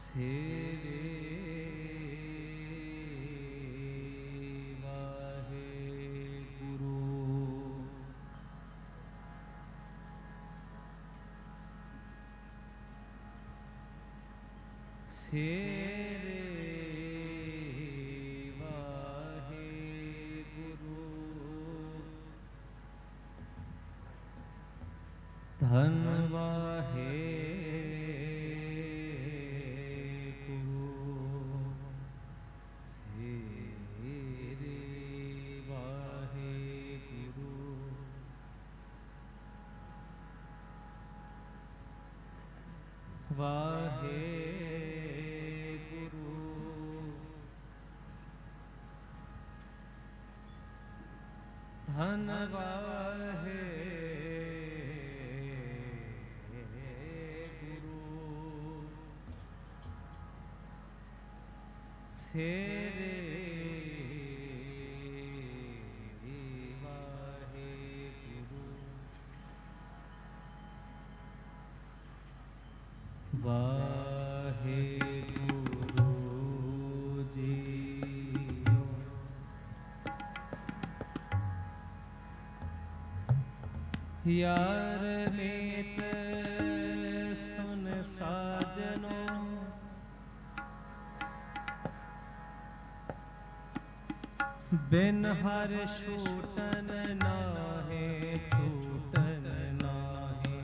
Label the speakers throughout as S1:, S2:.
S1: यार मीत सुन साजनो बिन हर छूटन नाहे छूटन नाहे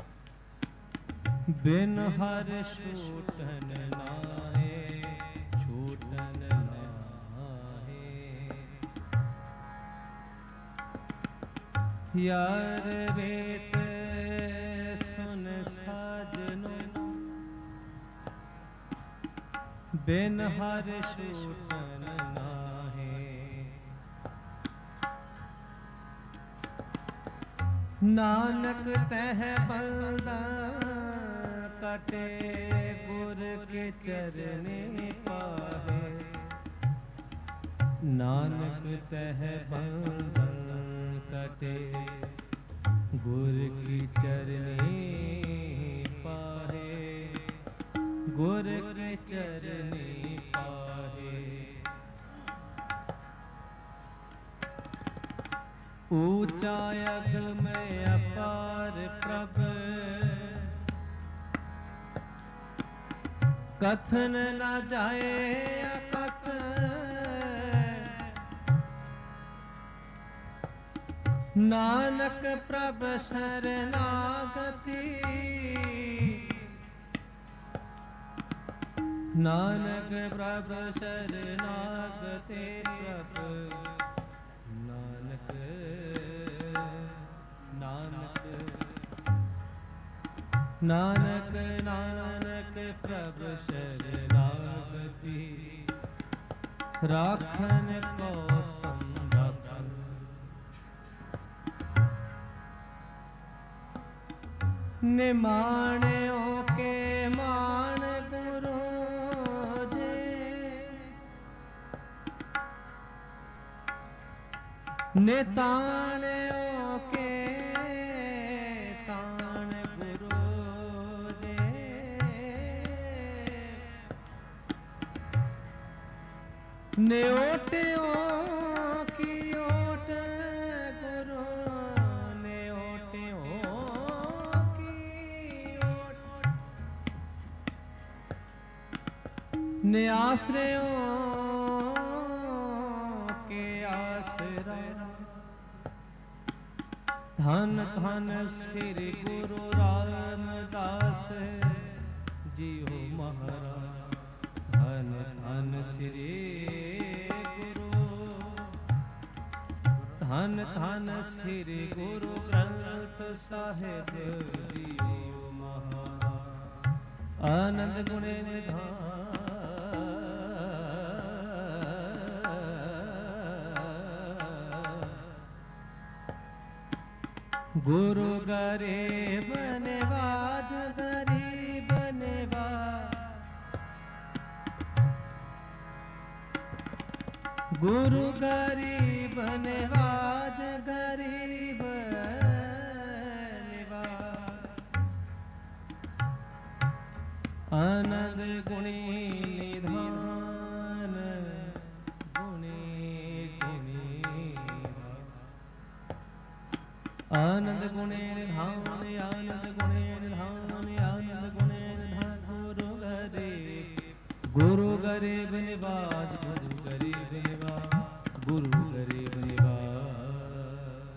S1: बिन हर छूटन नाहे छूटन नाहे यार रेत सुन साजनो बिन हर छूटन नाहे नानक तह बंदा कटे गुर के चरने पाहे नानक तह बंदा कटे गुर की चरने पाहे गुर के चरने पाहे ऊंचा अगम अपार प्रभ कथन न जाए अकथ नानक प्रभ शरणागति नानक प्रभ शरणागति प्रभ नानक नानक नानक नानक प्रभ शरणागति राखन को संरखन निमाण्यो के मान गुरु जे निताण्यो के ताण गुरु जे न्योट्यो की ओट गुरु आश्रयों के आसरा धन धन श्री गुरु रामदास जी हो महाराज धन धन श्री गुरु धन धन श्री गुरु ग्रंथ साहिब जी हो महाराज आनंद गुणे निधान गुरु गरीब नवाज गरीब नवाज गुरु गरीब नवाज गरीब नवाज आनंद गुणी निधान गुणी आनंद गुणे निधान आनंद गुणे निधान आनंद गुणे निधान गुरु गरीब निवाज गुरु गरीब निवाज गुरु गरीब निवाज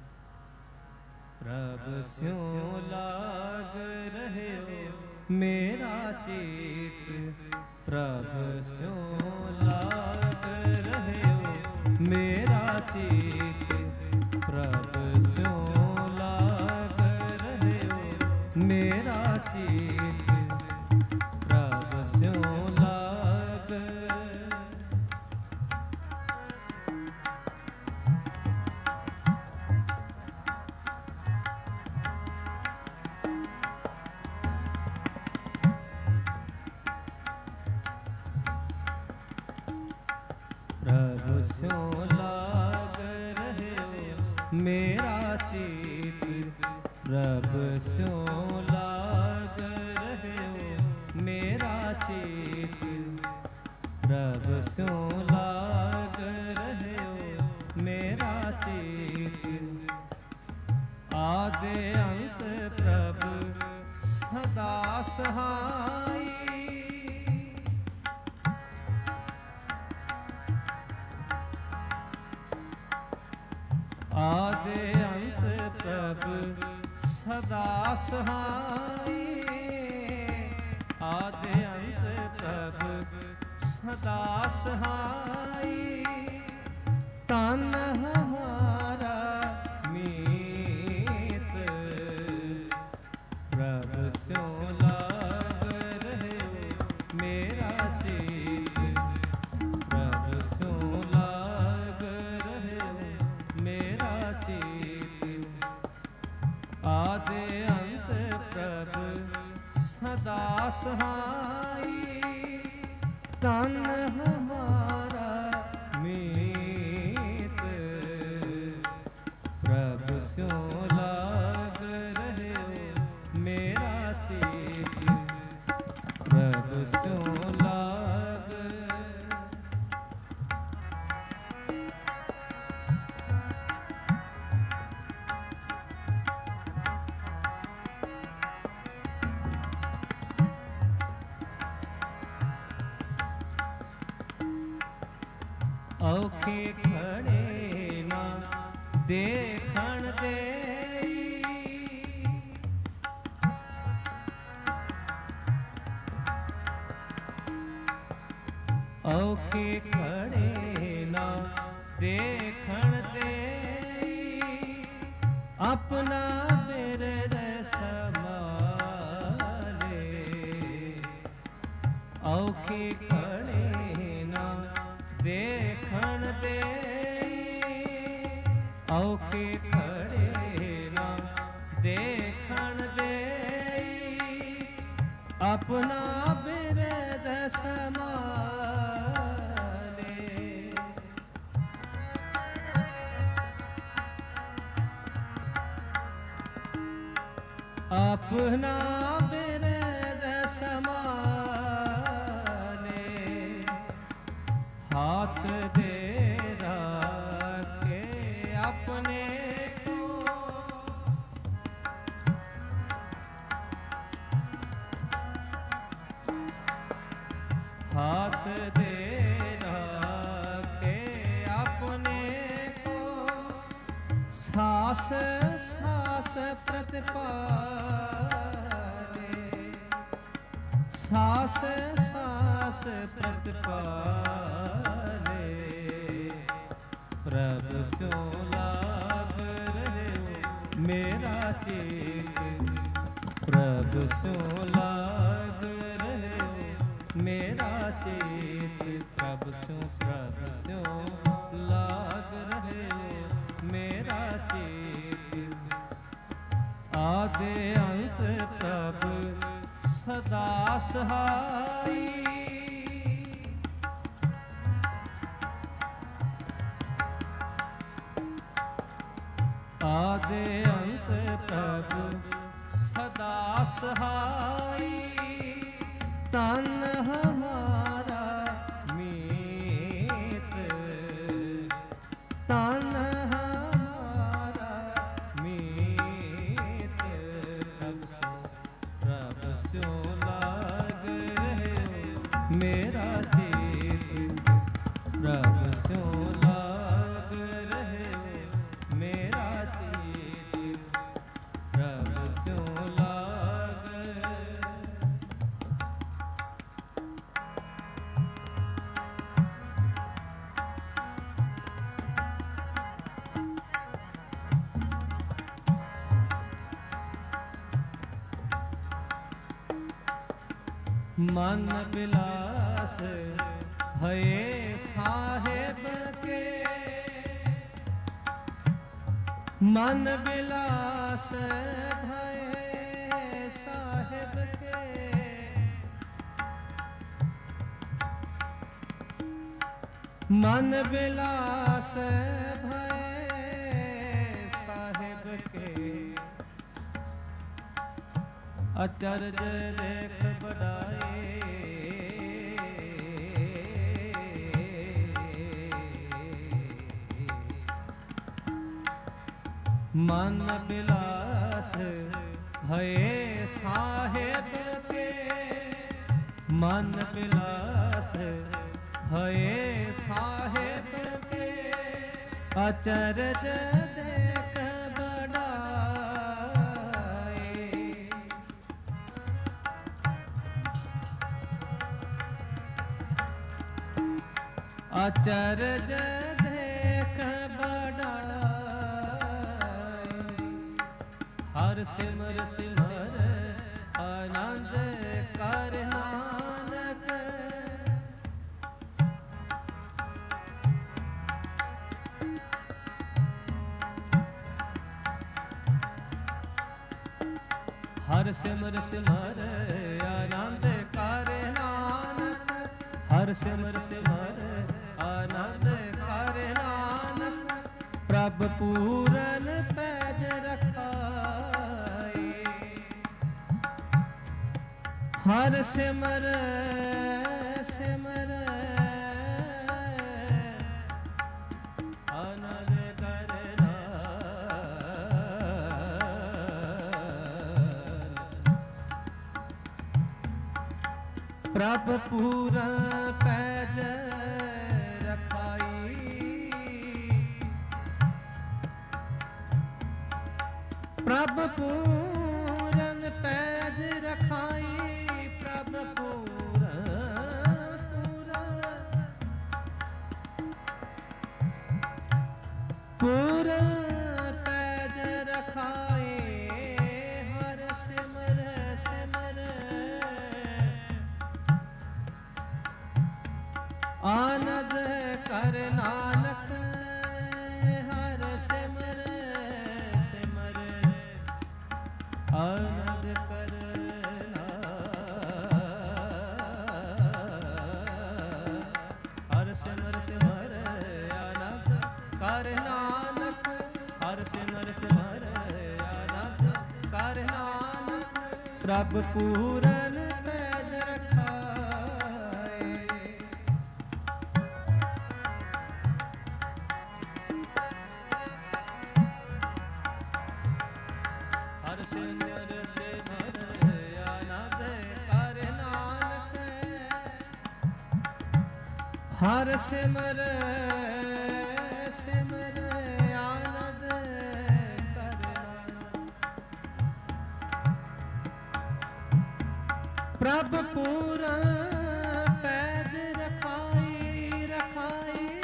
S1: प्रभ स्यों लाग रहे मेरा चित प्रभ स्यों लाग रहे मेरा चित प्रभ स्यों लाग रहे मेरा चित प्रभ स्यों लाग प्रभ स्यों लाग रहे मेरा चित प्रभ स्यों लाग रहे मेरा चित प्रभ स्यों लाग रहे मेरा चित आदि अंत प्रभ सदा सहाय आदि अंत प्रभु सदा सहाय आदि अंत प्रभु सदा सहाय तन हमारा मीत प्रभु स्यों लाग रहे मेरा चित प्रभु स्यों लाग रहे मेरा चित आदि अंत प्रभु सदा सहाय तन हमारा मीत प्रभु स्यों लाग रहे मेरा चित प्रभु स्यों लाग औखे खड़े ना देखण दे औखे खड़े ना देखण दे अपना बिरद समाले औखे खड़े ना देखण दे औखे खड़े ना देखण दे अपना बिरद समाले अपना बिरद समाले हाथ दे रखे अपने को हाथ दे रखे अपने को सांस सांस प्रतिपाले सांस सांस प्रतिपाले प्रभु स्यों लाग रहे मेरा चित प्रभु स्यों लाग रहे मेरा चित प्रभु स्यों लाग रहे मेरा चित आदि अंत प्रभु सदा सहाय आदि अंत प्रभु सदा सहाय ਤਨ ਹਮਾਰਾ ਮੀਤ, ਤਨ ਹਮਾਰਾ ਮੀਤ, ਪ੍ਰਭ ਸਿਉ ਲਾਗ ਰਹਿਓ ਮੇਰਾ ਚੀਤ, ਪ੍ਰਭ ਸਿਉ ਲਾਗ ਰਹਿਓ ਮੇਰਾ ਚੀਤ, ਪ੍ਰਭ ਸਿਉ ਲਾਗ। ਮਨ ਬਿਲਾਸ ਭਏ ਸਾਹਿਬ ਕੇ, ਮਨ ਬਿਲਾਸ ਭਏ ਸਾਹਿਬ ਕੇ, ਮਨ ਬਿਲਾਸ ਭਏ ਸਾਹਿਬ ਕੇ, ਅਚਰਜ ਦੇਖ ਬੜਾਏ, ਮਨ ਬਿਲਾਸ ਭਏ ਸਾਹਿਬ ਕੇ, ਮਨ ਬਿਲਾਸ ਭਏ ਸਾਹਿਬ ਕੇ, ਅਚਰਜ ਦੇਖ ਬੜਾਏ, ਅਚਰਜ ਦੇਖ ਬੜਾਏ, ਹਰ ਸਿਮਰ ਸਿਮਰ ਆਨੰਦ ਕਰ ਨਾਨਕ, ਹਰ ਸਿਮਰ ਸਿਮਰ ਆਨੰਦ ਕਰ ਨਾਨਕ, ਹਰ ਸਿਮਰ ਸਿਮਰ ਆਨੰਦ ਕਰ ਨਾਨਕ, ਪ੍ਰਭ ਪੂਰਨ ਪੈਜ ਰਖਾਏ, ਹਰ ਸਿਮਰ ਸਿਮਰ ਆਨੰਦ ਕਰਨਾ, ਪ੍ਰਭ ਪੂਰਨ ਪੈਜ ਰਖਾਈ, ਪ੍ਰਭ ਪੂਰਨ ਪੈਜ ਰਖਾਈ, ਪ੍ਰਭ ਪੂਰਨ ਪੂਰਨ ਪੈਜ ਰਖਾਈ, ਹਰ ਸਿਮਰ ਸਿਮਰ ਆਨੰਦ ਕਰ ਨਾਨਕ, ਹਰ ਸਿਮਰ ਸਿਮਰ ਆਨੰਦ ਕਰਨਾ, ਹਰ ਸਿਮਰ ਸਿਮਰ ਆਨੰਦ ਕਰ ਨਾਨਕ, ਹਰ ਸਿਮਰ ਸਿਮਰ ਆਨੰਦ ਕਰ ਨਾਨਕ, ਪ੍ਰਭ ਪੂਰਨ ਪੈਜ ਰਖਾਏ, ਹਰ ਸਿਮਰ ਸਿਮਰ ਆਨੰਦ ਕਰ ਨਾਨਕ, ਹਰ ਸਿਮਰ ਸਿਮਰ ਆਨੰਦ ਕਰ ਨਾਨਕ, ਪ੍ਰਭ ਪੂਰਨ ਪੈਜ ਰਖਾਈ ਰਖਾਈ,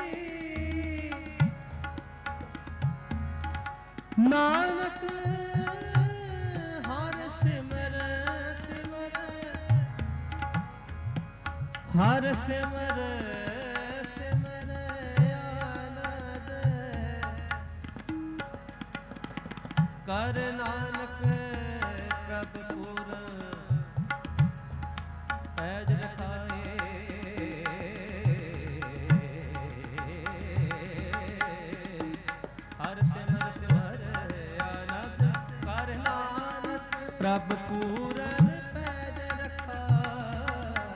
S1: ਨਾਨਕ ਹਰ ਸਿਮਰ ਸਿਮਰ, ਹਰ ਸਿਮਰ ਸਿਮਰ ਆਨੰਦ ਕਰ ਨਾਨਕ, ਪ੍ਰਭ ਪੂਰਨ ਪੈਜ ਰਖਾਏ, ਹਰ ਸਿਮਰ ਸਿਮਰ ਆਨੰਦ ਕਰ ਨਾਨਕ, ਪ੍ਰਭ ਪੂਰਨ ਪੈਜ ਰਖਾਏ।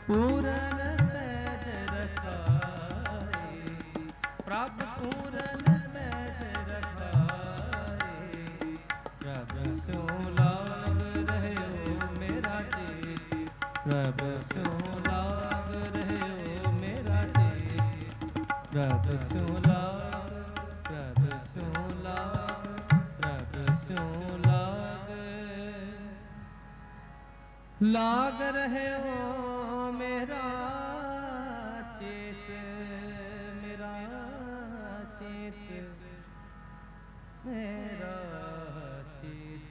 S1: पूरन पैज रखाए, प्रभ पूरन पैज रखाए, प्रभ स्यों लाग रह्यो मेरा चेत, प्रभ स्यों लाग रह्यो मेरा चेत, प्रभ स्यों लाग, प्रभ स्यों लाग, प्रभ स्यों लाग, लाग रह्यो मेरा चेत, मेरा चेत, मेरा चेत।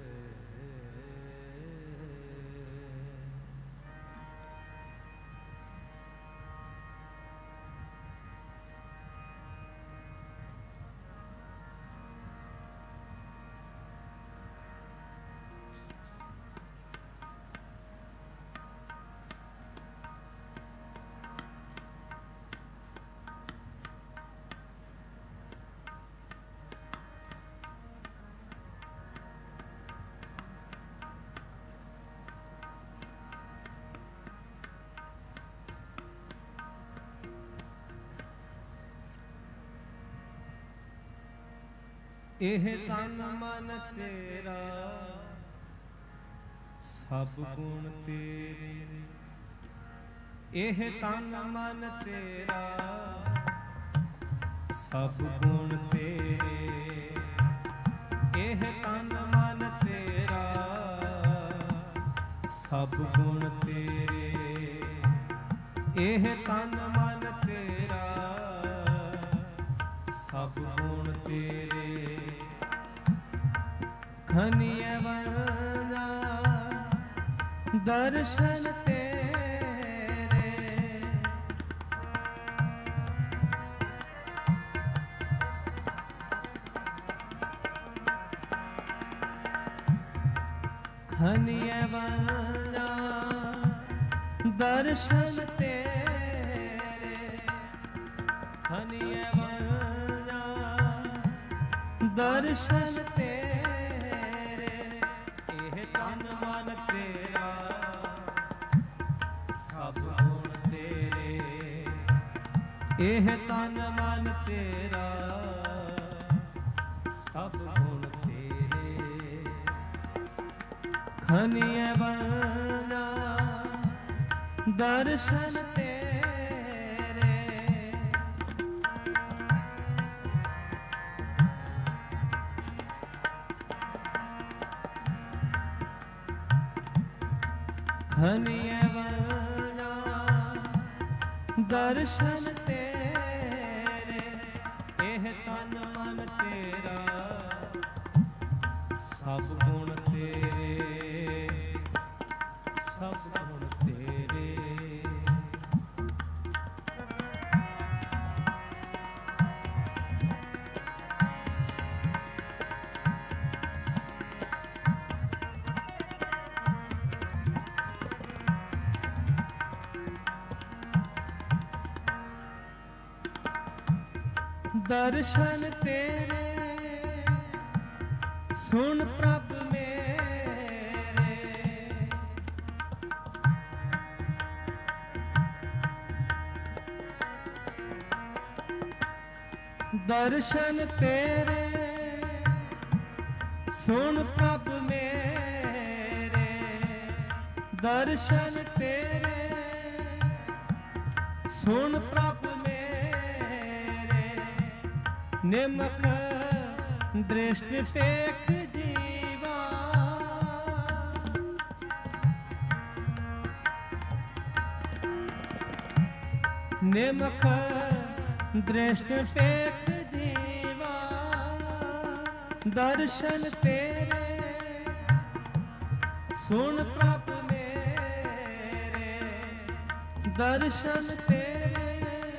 S1: ਇਹ ਤਨ ਮਨ ਤੇਰਾ ਸਭ ਗੁਣ ਤੇਰੇ, ਇਹ ਤਨ ਮਨ ਤੇਰਾ ਸਭ ਗੁਣ ਤੇਰੇ, ਇਹ ਤਨ ਮਨ ਤੇਰਾ ਸਭ ਗੁਣ ਤੇਰੇ, ਇਹ ਤਨ ਮਨ ਤੇਰਾ ਸਭ ਗੁਣ ਤੇਰੇ, ਖਨੀਏ ਵਰਨਾ ਦਰਸ਼ਨ ਤੇਰੇ, ਖਨੀਏ ਵਰਨਾ ਦਰਸ਼ਨ ਤੇਰੇ, ਖਨੀਏ ਵਰਨਾ ਦਰਸ਼ਨ ਤੇਰੇ, ਇਹ ਤਨ ਮਨ ਤੇਰਾ ਸਭ ਗੁਣ ਤੇਰੇ, ਇਹ ਤਨ ਮਨ ਤੇਰਾ ਸਭ ਗੁਣ ਤੇਰੇ, ਖਨੀਏ ਵਰਨਾ ਦਰਸ਼ਨ ਤੇਰੇ, ਖਨੀਏ ਵਰਨਾ ਦਰਸ਼ਨ ਤੇਰੇ, ਇਹ ਤਨ ਮਨ ਤੇਰਾ ਸਭ ਗੁਣ ਤੇਰੇ, ਸਭ ਗੁਣ ਤੇਰੇ, ਦਰਸ਼ਨ ਤੇਰੇ ਸੁਣ ਪ੍ਰਭ ਮੇਰੇ, ਦਰਸ਼ਨ ਤੇਰੇ ਸੁਣ ਪ੍ਰਭ ਮੇਰੇ, ਦਰਸ਼ਨ ਤੇਰੇ ਸੁਣ ਪ੍ਰਭ ਮੇਰੇ, ਨਿਮਖ ਦ੍ਰਿਸ਼ਟ ਟੇਕ ਜੀਵਾ, ਨਿਮਖ ਦ੍ਰਿਸ਼ਟ ਟੇਕ ਜੀਵਾ, ਦਰਸ਼ਨ ਤੇਰੇ ਸੁਣ ਪ੍ਰਭ ਮੇਰੇ, ਦਰਸ਼ਨ ਤੇਰੇ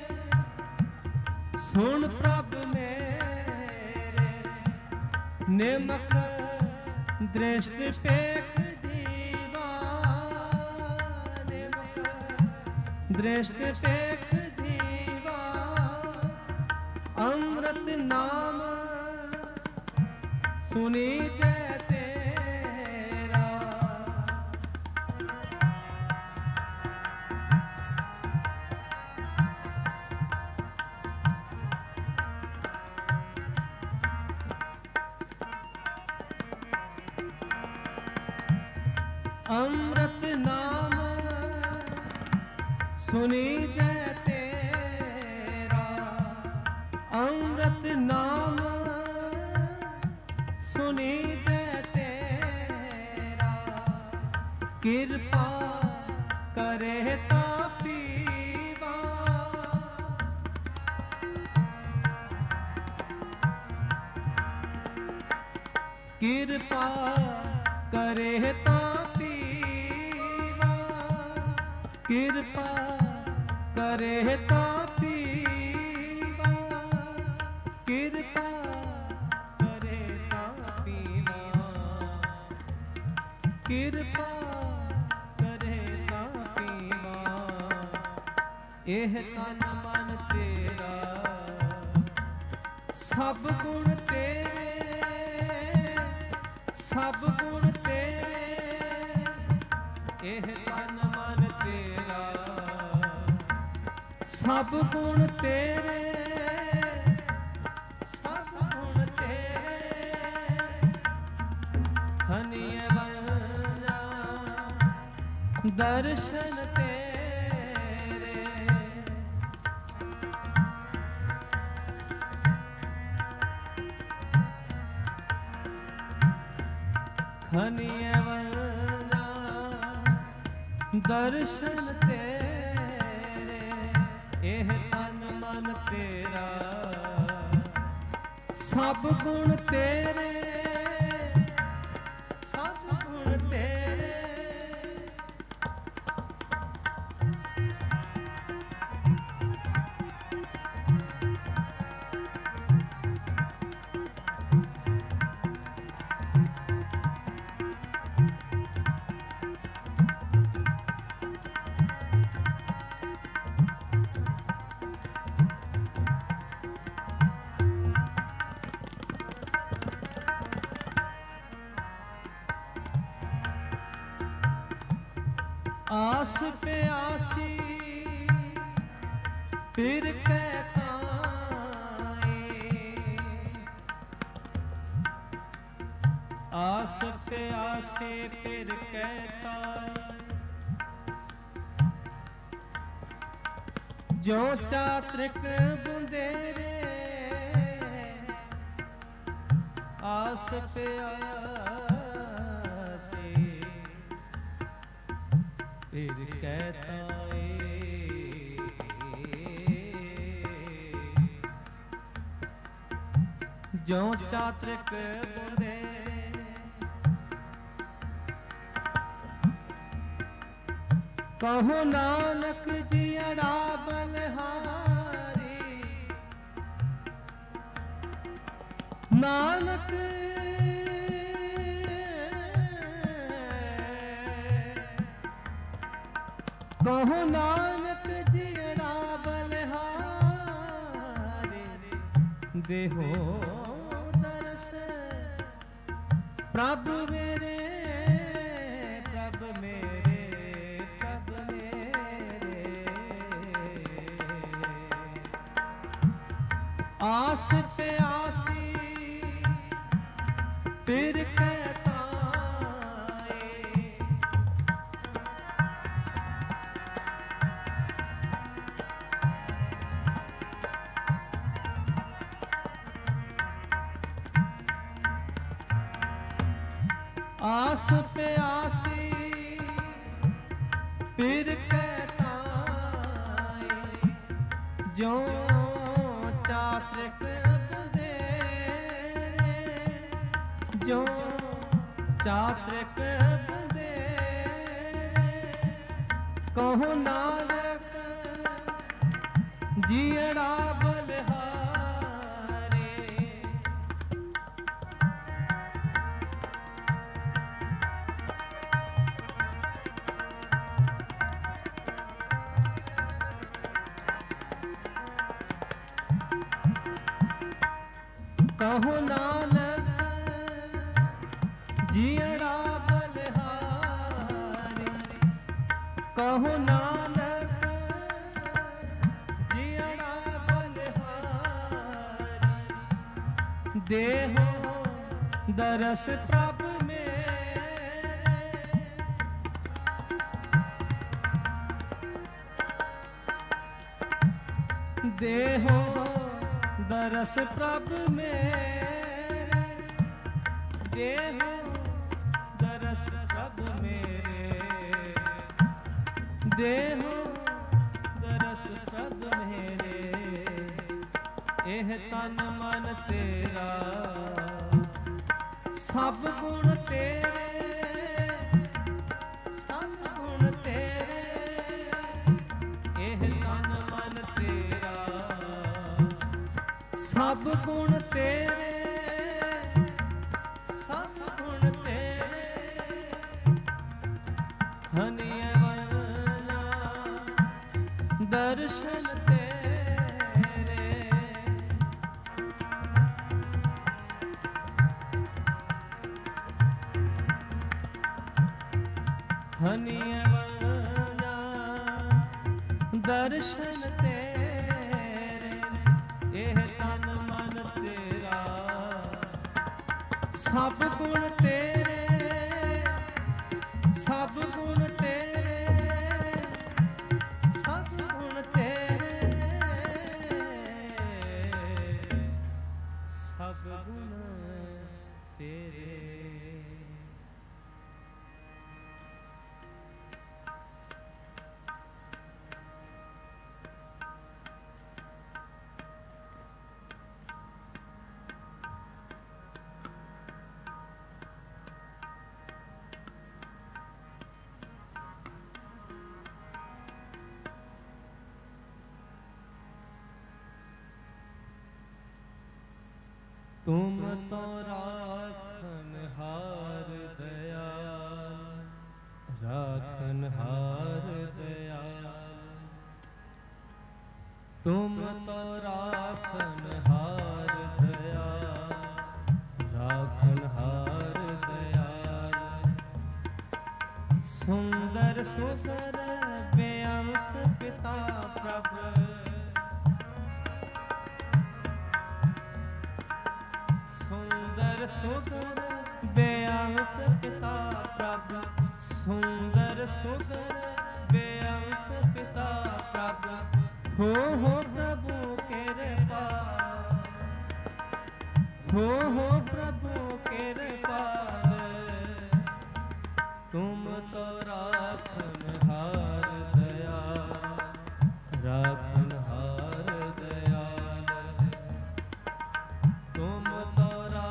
S1: ਸੁਣ ਪ੍ਰਭ ਮੇਰੇ, ਨਿਮਖ ਦ੍ਰਿਸ਼ਟ ਟੇਕ ਜੀਵਾ, ਨਿਮਖ ਦ੍ਰਿਸ਼ਟ ਟੇਕ ਜੀਵਾ, ਅੰਮ੍ਰਿਤ ਨਾਮ ਸੁਣੀ ਜੈ ਤੇਰਾ, अमृत नाम सुनी जय तेरा, अमृत नाम सुनी जय तेरा, कृपा करे तापीवा, कृपा करे तापीवा, कृपा करे तापीवा, कृपा करे तापीवा, कृपा करे तापीवा, एह तन मन तेरा सब गुण तेरे, सब गुण तेरे, एह तन मन तेरा सब गुण तेरे, सब गुण तेरे, हनिय वंजा दर्शन तेरे, हनिय वंजा दर्शन तेरे, एह तन मन तेरा सब गुण तेरे, सब गुण तेरे, आस पे आसी फिर कहता आस पे आसे फिर कहता, जो चात्रिक बुंदेरे, आस पे आसे फिर कहता जो चात्रिक बुंदे, कहो नानक जियरा बलहारी, नानक कहो नानक जियरा बलहारी, देहो दरस प्रभु मेरे, प्रभु मेरे, प्रभु मेरे, आस पे आसी फिर कहता आस पे आसी फिर कहता, जो चात्रिक बुंदेरे, जो चात्रिक बुंदेरे, कहो नानक जियरा बलहारे, कहो नानक जियरा बलहारी, कहो नानक जियरा बलहारी, देहो दरस प्रभु मेरे, देहो दरस प्रभ मेरे, देहो दरस प्रभ मेरे, देहो दरस प्रभ मेरे, एह तन मन तेरा सब गुण तेरे, सब गुण तेरे, एह तन मन तेरा सब गुण तेरे, सब गुण तेरे, हनिय वरना दर्शन तेरे, हनिय वरना दर्शन तेरे, एह तन मन तेरा सब गुण तेरे, सब गुण तेरे, सब गुण तेरे, सब गुण तेरे। तुम तो राखनहार दयाल, राखनहार दयाल, तुम तो राखनहार दयाल, राखनहार दयाल, सुंदर सुंदर बेअंत पिता प्रभु, सुंदर सुंदर बेअंत पिता प्रभु, सुंदर सुंदर बेअंत पिता प्रभु, हो प्रभु कृपा, हो प्रभु कृपाल, तुम तो राखनहार दयाल, राखनहार दयाल, तुम तो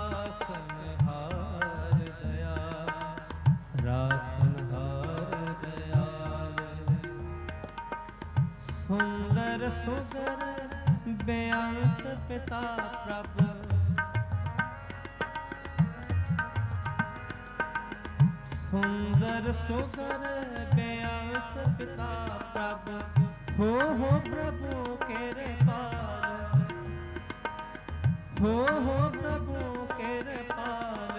S1: राखनहार दयाल, राखनहार दयाल, सुंदर सुंदर बेअंत पिता प्रभु, सुंदर सुंदर बेअंत पिता प्रभु, हो प्रभु कृपाल, हो प्रभु कृपाल,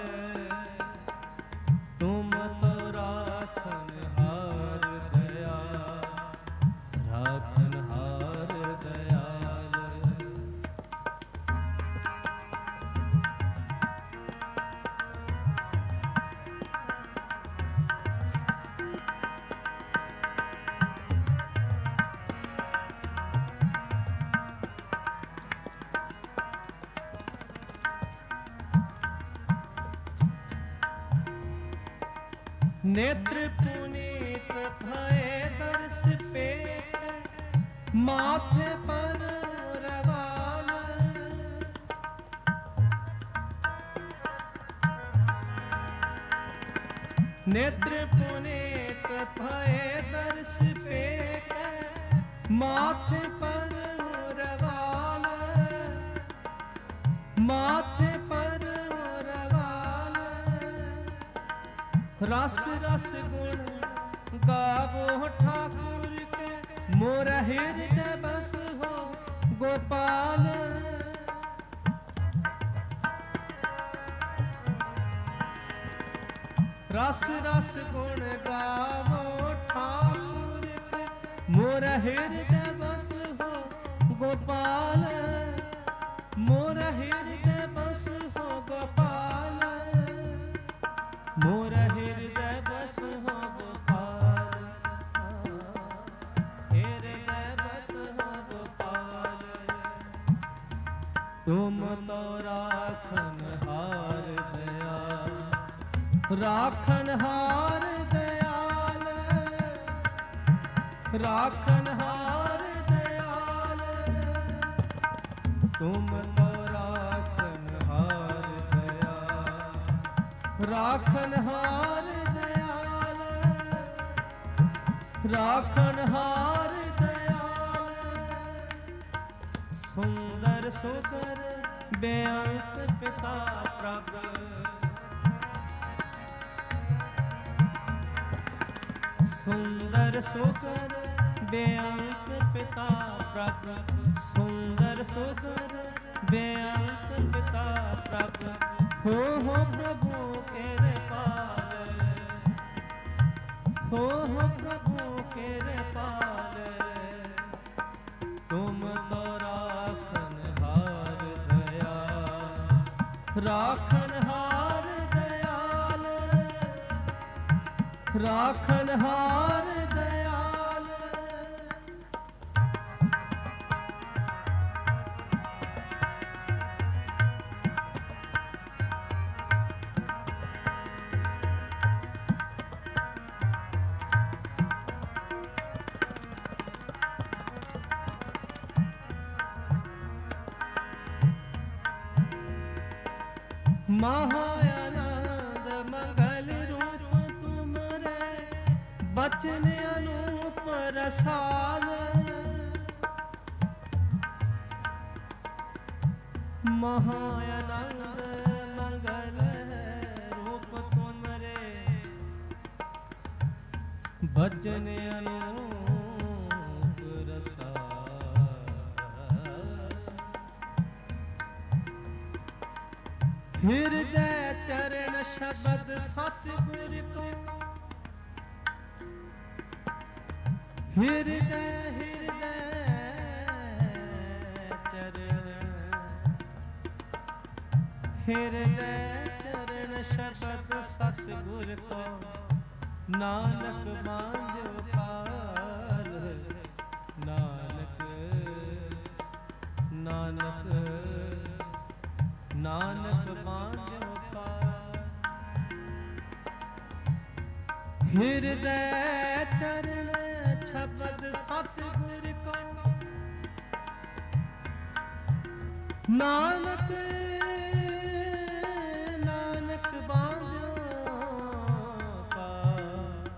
S1: तुम तो राखनहार दयाल, राखनहार दयाल, नेत्र पुनीत भये दर्श पे, माथे पर रवाल, नेत्र पुनीत भये दर्श पे, माथे पर रवाल, माथे पर रवाल, रस रस गुण गावो ठाकुर के, मोर हृदय बस हो गोपाल, रस रस गुण गावो ठाकुर के, मोर हृदय बस हो गोपाल, मोर हृदय बस हो गोपाल, मोर हृदय बस हो गोपाल, हृदय बस हो गोपाल, तुम तो राखन हार दयाल, राखन हार दयाल, राखन हार दयाल, तुम तो राखन हार दयाल, राखन हार दयाल, राखन हार दयाल। सुंदर सुकर बेअंत पिता प्रभु, सुंदर सुकर बेअंत पिता प्रभु, सुंदर सुकर बेअंत पिता प्रभु, हो प्रभु केरे पाल, हो प्रभु केरे पाल। तुम तो राखन हार दयाल, राखन हार दयाल, राखन हार दयाल। महाआनंद मंगल रूप तुमरे, बचन अनूप रसाल। महाआनंद मंगल रूप तुमरे, बचन अनूप रसाल। हृदय चरण शब्द सस गुर को, हृदय चरण, हृदय चरण शब्द सस गुर को, नानक बांझो पाल, नानक नानक नानक बांझो पाल। हृदय चरण शब्द सस गुर को, नानक नानक बांझो पाल,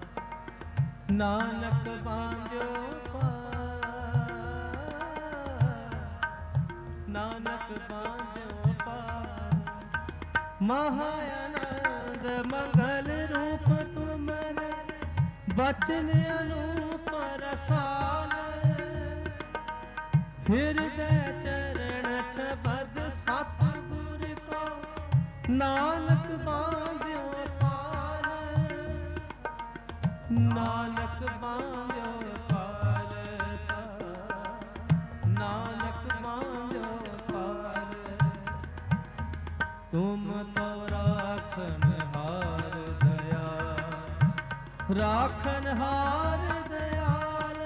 S1: नानक बांझो पाल, नानक बांझो पाल। महाआनंद मंगल रूप तुमरे, बचन अनूप रसाल। हृदय चरण शब्द सस गुर को, नानक बांझो पाल, नानक बांझो पाल, नानक बांझो पाल। तुम तो राखन हार दयाल, राखन हार दयाल,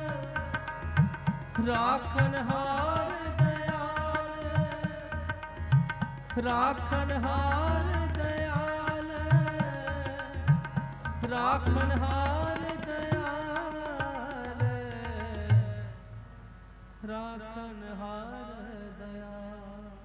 S1: राखन हार दयाल, राखन हार दयाल, राखन हार दयाल, राखन हार दयाल।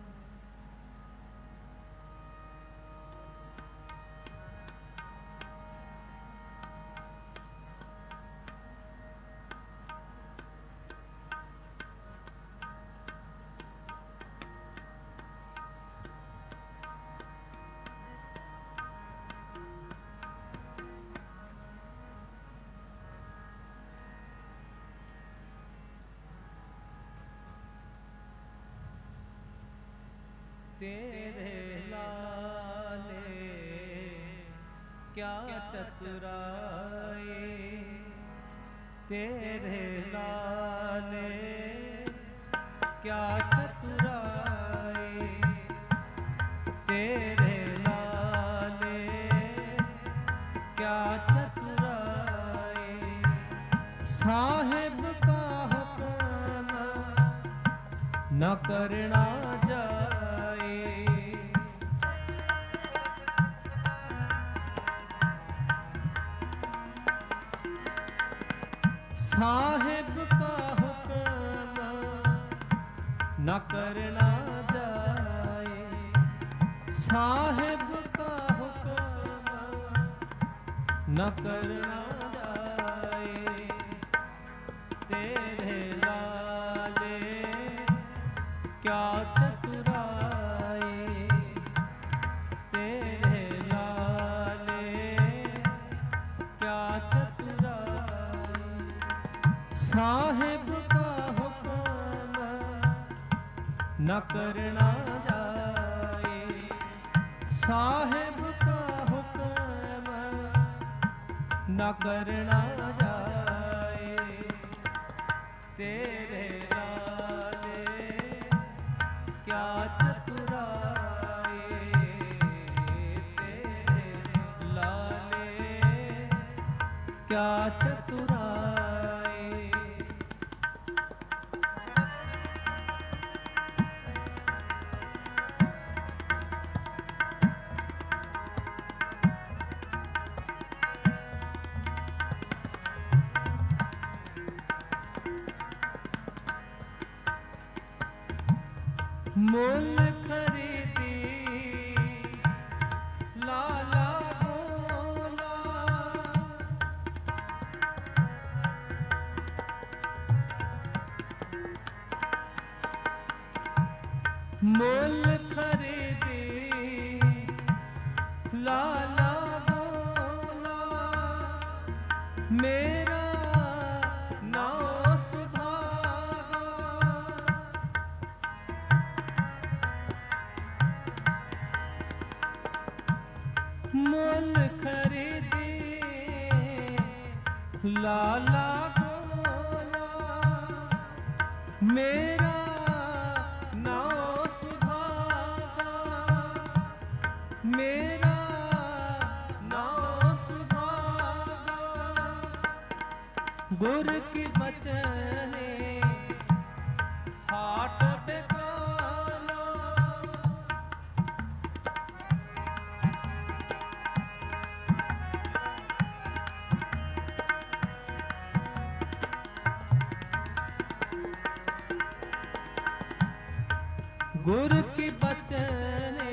S1: तेरे लाले क्या चतुराई, तेरे लाले क्या चतुराई, तेरे लाले क्या चतुराई। साहिब का हुक्म न करना जा साहिब का हुक्म न करना जाए, साहिब का हुक्म न करना जाए। तेरे लाले क्या चतुराए, तेरे लाले क्या चतुराए। साहिब का हुक्म न करना जाए, साहिब का हुक्म न करना जाए। तेरे लाले क्या चतुराए, तेरे लाले क्या चतुराए। मोल खरीदी लाला भोला, मोल खरीदी लाला भोला। मेरा नाम सुभागा, मोल खरीदी लाला भोला। मेरा नाम सुभागा, मेरा नाम सुभागा। गुर की बचने हाट बेगाना, गुर की बचने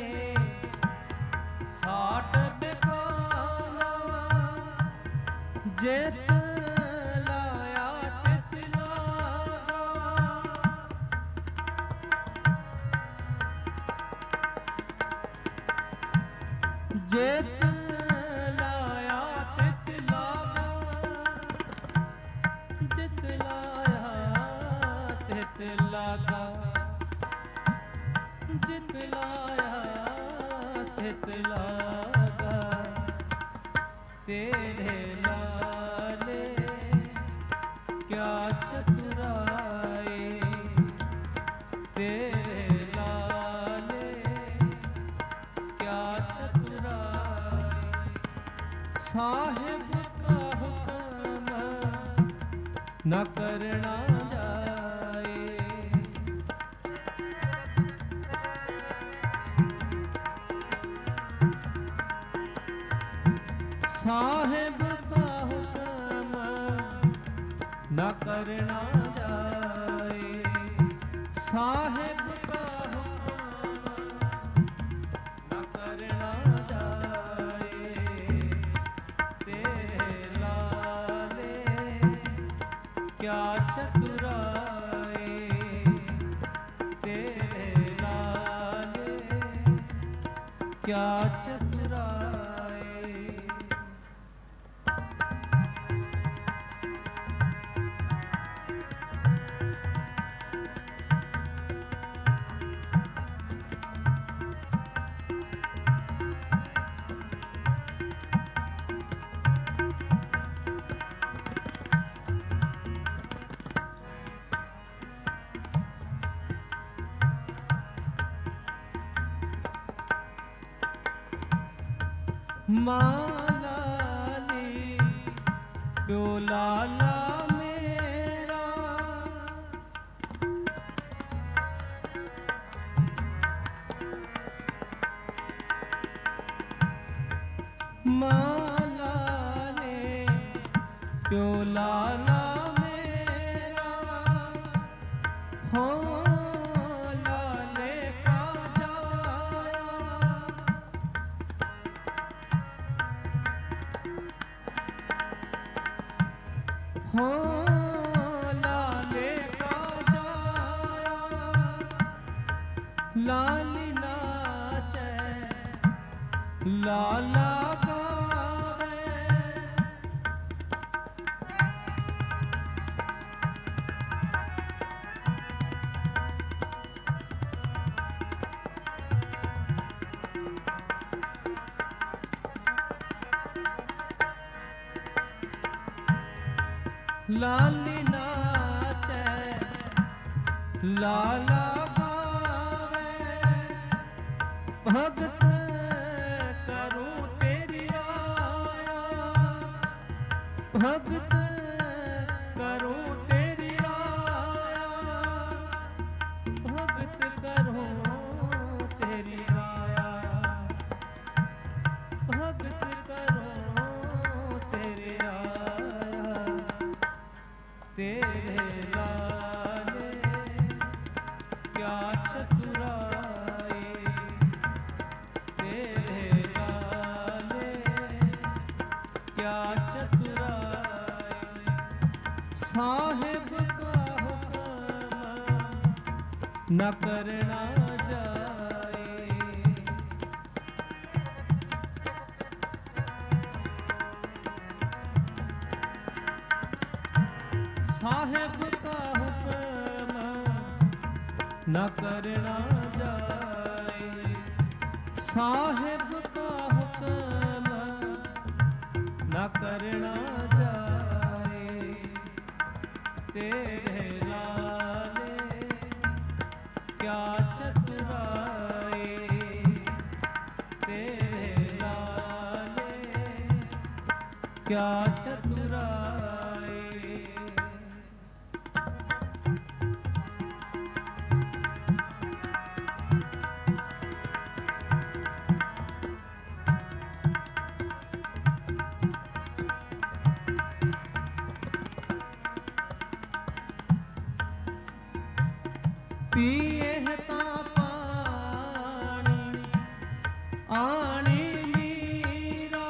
S1: हाट बेगाना। जित लाया तित लागा, जित लाया तित लागा, जित लाया तित लागा, जित लाया तित लागा। तेरे लाले क्या चतुराए, तेरे लाले क्या चतुराए। साहिब का हुक्म न करना जाए, साहिब का हुक्म न करना जाए, साहिब का हुक्म न करना जाए। तेरे लाले क्या चतुराए, तेरे लाले क्या चतुराए। माला ली प्यो लाला मेरा, माला ले प्यो लाला मेरा। लाली नाचै लाला गावे भगत करूं तेरी राया भगत करूं तेरी राया भगत करूं तेरी राया भगत करूं तेरी राया तेरे लाले क्या चतुराई तेरे लाले क्या चतुराई साहिब का हुक्म न करना जाए साहिब का हुक्म न करना जाए साहिब का हुक्म न करना जाए तेरे लाले क्या चतुराई तेरे लाले क्या चतुराई पिए ता पानी आनी मीरा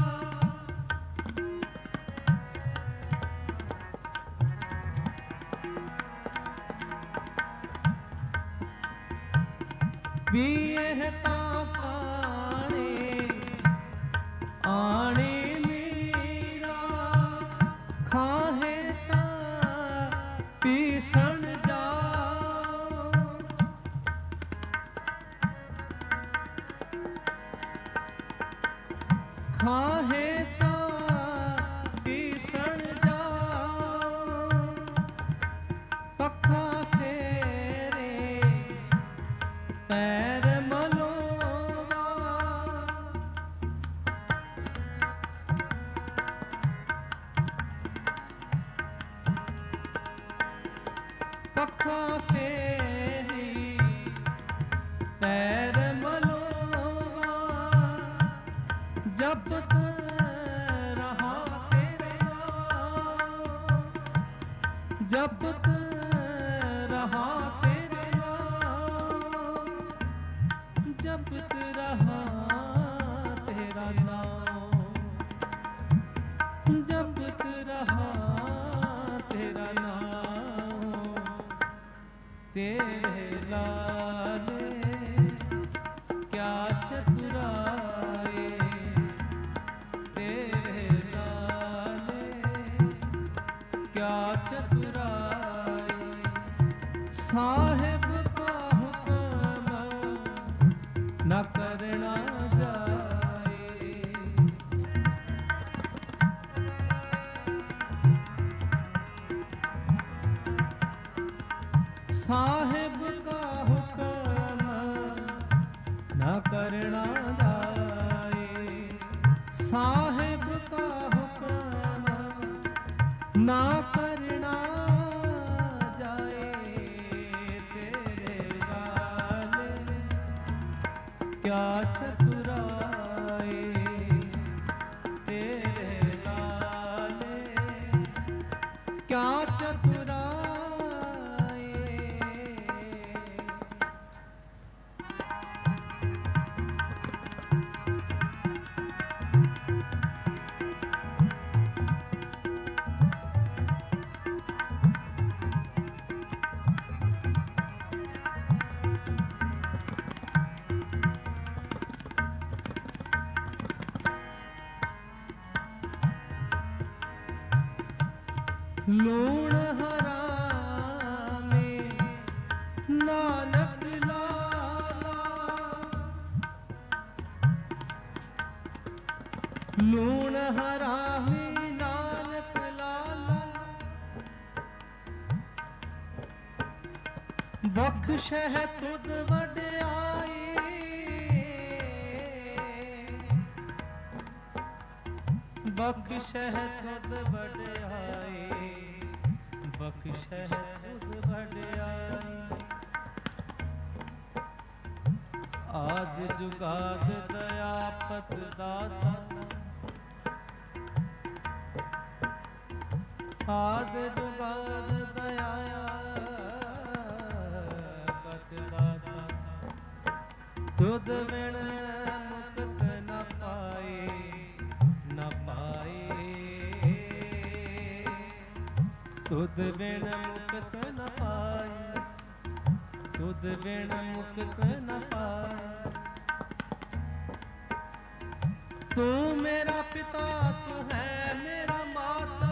S1: पिए ता पानी आनी मीरा खाहे ता पीसन खाहे ता पीसण जाओ पखा फेरे पैर मलोवा पखा फेरी पैर मलोवा जब तक रहा तेरे नाम जब तक रहा तेरे नाम जब तक रहा तेरा नाम जब तक रहा तेरा नाम तेरे लाले क्या चतुराई क्या चतुराई साहिब का हुक्म न करना जाए साहिब का हुक्म न करना जाए साहिब का हुक्म ना करना जाए तेरे लाले क्या चतुराई तेरे लाले क्या चतुराई लूण हरामे नानक लाला लूण हरामे नानक लाला बख्शह तुद वड्याई, बख्शह तुद वड्याई, बख्शह तुद वड्याई। आद जुगाद दयापत दाता, आद जुगाद दयापत दाता। तुद बिन मुक्त न पाए, न पाए। तुद बिन मुक्त न पाए, तुद बिन मुक्त न पाए। तू मेरा पिता, तू है मेरा माता,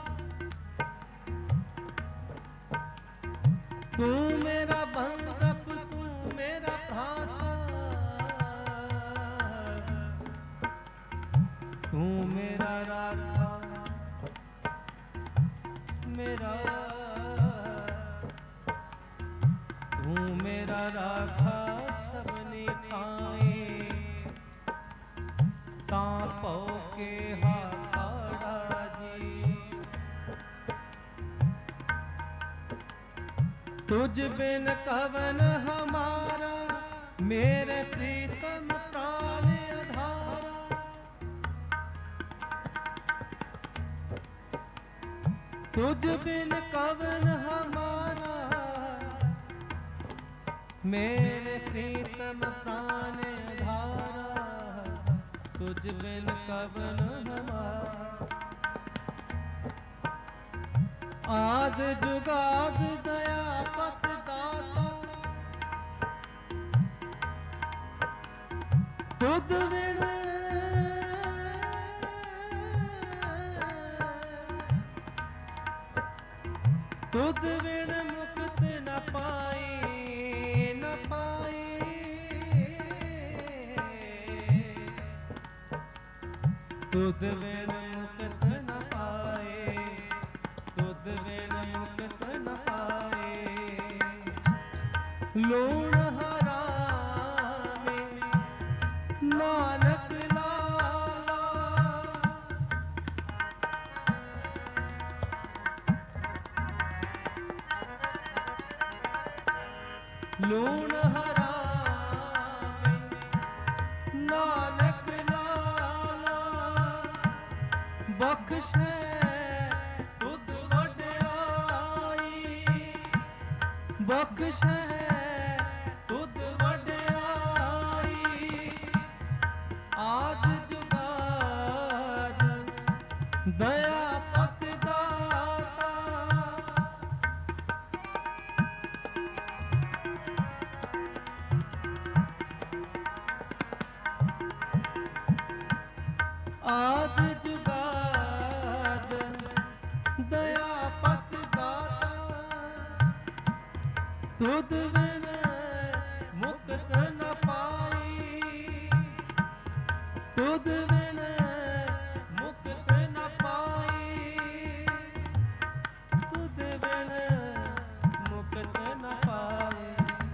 S1: तू मेरा बंधप, तू मेरा भ्राता, तू मेरा राधा, मेरा तू मेरा राधा सबने खाए। तापो के हाड़ा जी, तुझ बिन कवन हमारा, मेरे प्रीतम प्राण आधारा। तुझ बिन कवन हमारा, मेरे प्रीतम प्राण आधारा। तुझ बिन कवन हमारा, आद जुगाद दयापत दाता। तुध बिन तुध बिन मुक्त न पाई, न पाई। तुध बिन मुक्त न पाए, तुध बिन मुक्त न पाए। लूण हरामे नानक लाला, लूण हरामे नानक लाला। बख्शे तुध वड्याई, बख्शे तुध वड्याई। आद जुगाद दयापत दाता। आद जुगाद दयापत दाता। तुध बिन मुक्त न पाई, तुध बिन मुक्त न पाई। तुध बिन मुक्त न पाए,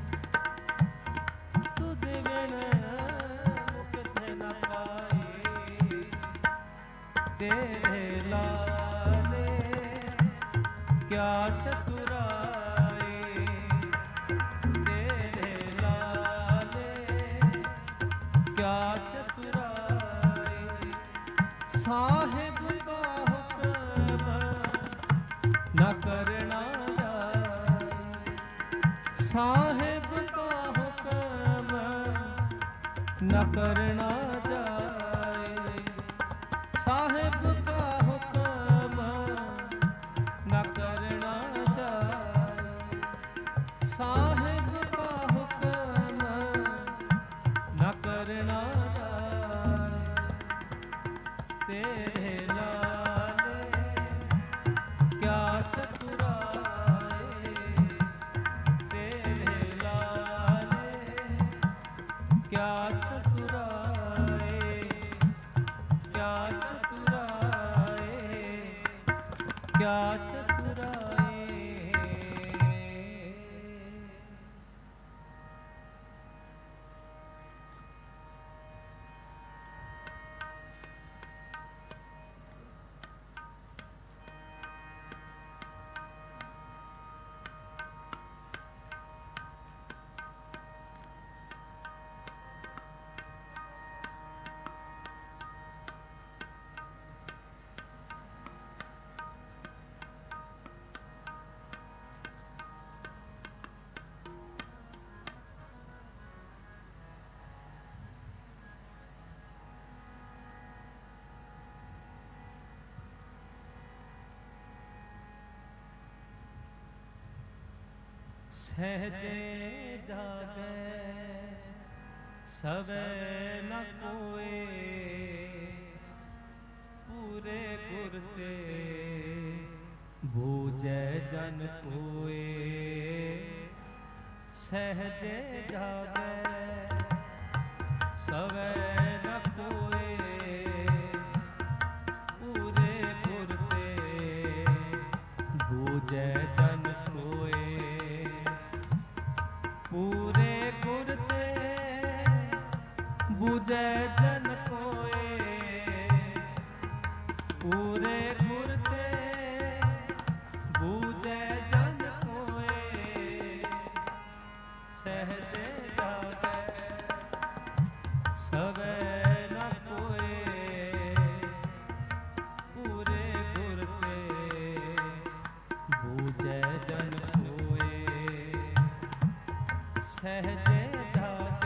S1: तुध बिन मुक्त न पाए। तेरे लाले क्या चतुराई, तेरे लाले क्या चतुराई। साहिब का हुक्म न करना जाए, साहिब का हुक्म न करना जाए। साहिब का हुक्म न करना जाए, साहिब का हुक्म न करना जाए। तेरे लाले क्या चतुराई, तेरे लाले क्या चतुराई, क्या चतुराई, क्या चतुराई। सहजे जागे सवे न कोए, पूरे गुर ते बूझे जन कोए। सहजे जागे सवे न कोए, पूरे गुर ते बूझे जन कोए। पूरे गुर ते बूझे जन कोए, पूरे गुर ते बूझे जन कोए। सहजे जागे सवे न कोए, पूरे गुर ते बूझे जन कोए। सहजे जागे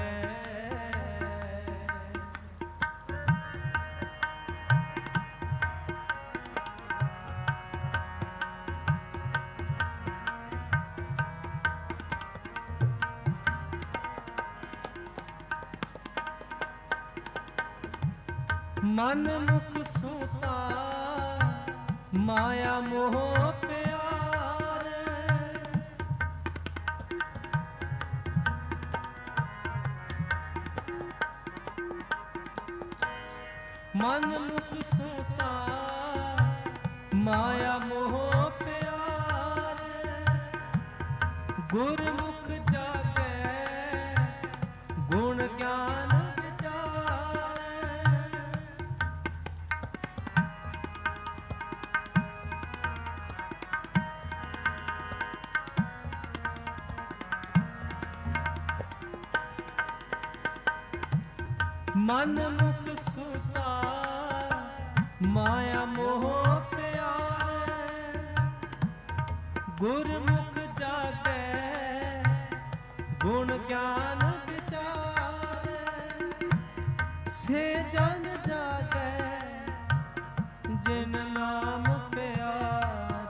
S1: मन मुख सूता माया मोह प्यार। मन मुख सूता माया मोह प्यार। गुरमुख जागे गुण ज्ञान मन मुख सूता माया मोह प्यार। गुरमुख जागे गुण ज्ञान विचार। से जन जागे जिन नाम प्यार।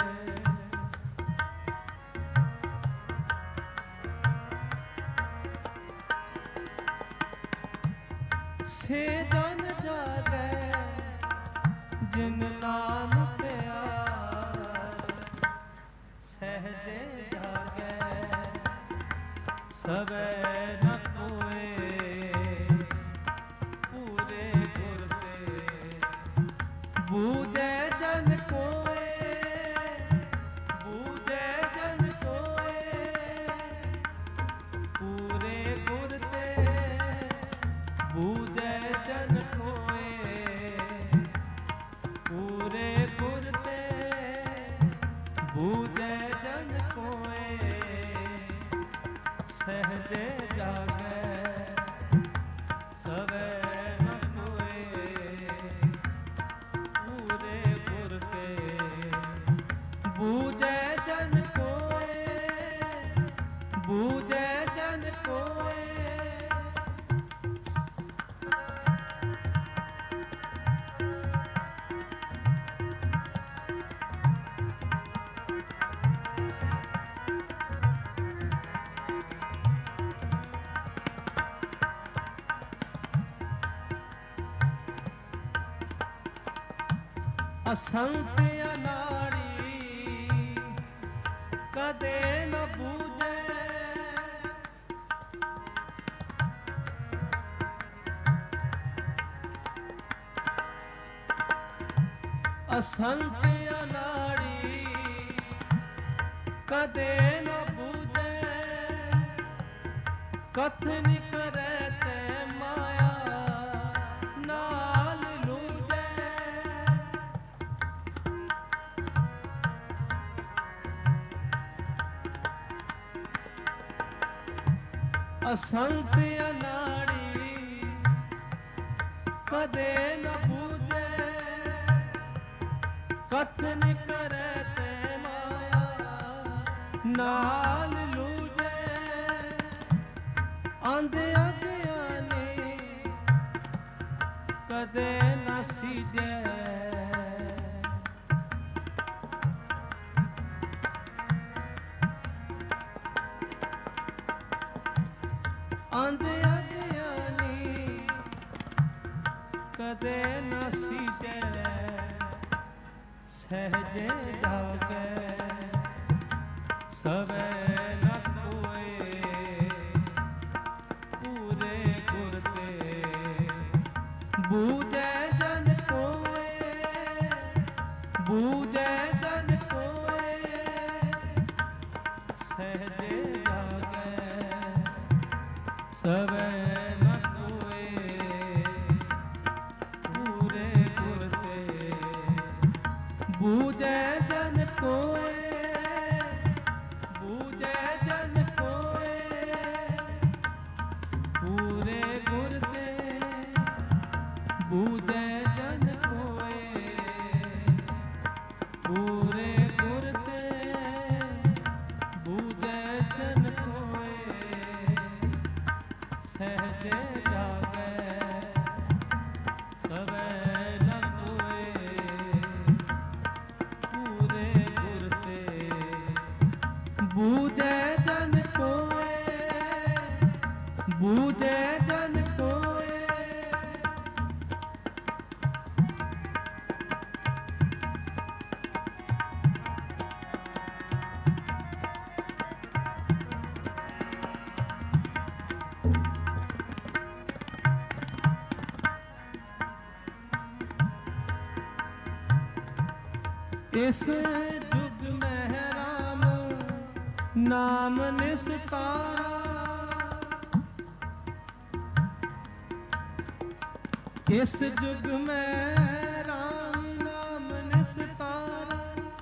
S1: से जन जागे जिन नाम प्यार। सहजे जागे सवे न कोए, पूरे गुर ते बूझे जन कोए। बूझे जन कोए, पूरे गुर ते बूझे जन कोए। पूरे गुर ते बूझे जन कोए। सहजे जागे सवे न कोए, पूरे गुर ते बूझे जन कोए। बूझे जन कोए। असंत अनाड़ी कदे न बूझे। असंत अनाड़ी कदे न बूझे। कथन करे ते माया नाल लूझे। असंत अनाड़ी कदे न बूझे। कथन करे ते माया नाल लूझे। आंधे अज्ञानी कदे न सीजे। ਅੰਧ ਅਗਿਆਨੀ ਕਦੇ ਨਾ ਸੀਜੈ, ਸਹਜੇ ਜਾਗੈ ਸਵੈ ਨ ਕੋਇ, ਪੂਰੇ ਗੁਰ ਤੇ ਬੂਝੈ ਜਨ ਕੋਇ, ਬੂਝੈ ਜਨ ਕੋਇ, ਸਹਜੇ ਜਾਗੈ ਸਵੈ ਨ ਕੋਇ, ਪੂਰੇ ਗੁਰ ਤੇ ਬੂਝੈ ਜਨ ਕੋਇ, ਬੂਝੈ ਜਨ ਕੋਇ, ਪੂਰੇ ਗੁਰ ਤੇ ਬੂਝੈ ਜਨ ਕੋਇ, ਪੂਰੇ ਗੁਰ ਤੇ ਬੂਝੈ ਜਨ ਕੋਇ, ਸਹਜੇ ਜਾਗੈ ਸਵੈ ਨ ਕੋਇ, ਪੂਰੇ ਗੁਰ ਤੇ ਬੂਝੈ ਜਨ ਕੋਇ, ਬੂਝੈ ਜਨ ਕੋਇ। ਇਸ ਜੁਗ ਮਹਿ ਰਾਮ ਨਾਮ ਨਿਸਤਾਰਾ, ਇਸ ਜੁਗ ਮਹਿ ਰਾਮ ਨਾਮ ਨਿਸਤਾਰਾ,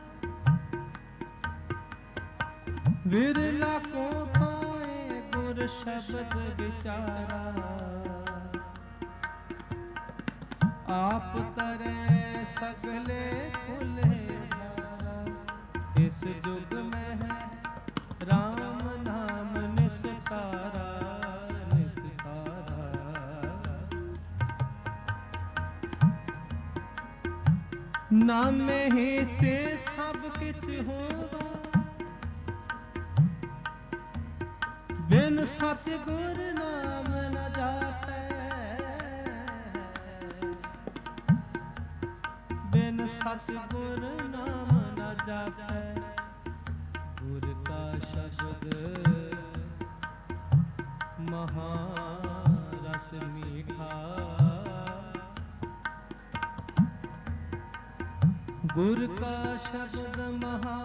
S1: ਵਿਰਲਾ ਕੋ ਪਾਏ ਗੁਰ ਸ਼ਬਦ ਵਿਚਾਰਾ, ਆਪ ਤਰੇ ਸਗਲੇ ਖੁਲੇ ਧਾਰਾ, ਇਸ ਜੁਗ ਮਹਿ ਰਾਮ ਨਾਮ ਨਿਸਤਾਰਾ, ਨਿਸਤਾਰਾ। ਨਾਮੇ ਹੀ ਤੇ ਸਭ ਕਿਛ ਹੋਵਾ, ਬਿਨ ਸਤਿਗੁਰ ਨਾਮ ਨ ਜਾਪੈ, ਬਿਨ ਸਤਿਗੁਰ ਨਾਮ ਨ ਜਾਪੈ, ਗੁਰ ਕਾ ਸ਼ਬਦ ਮਹਾ ਰਸ ਮੀਠਾ, ਗੁਰ ਕਾ ਸ਼ਬਦ ਮਹਾ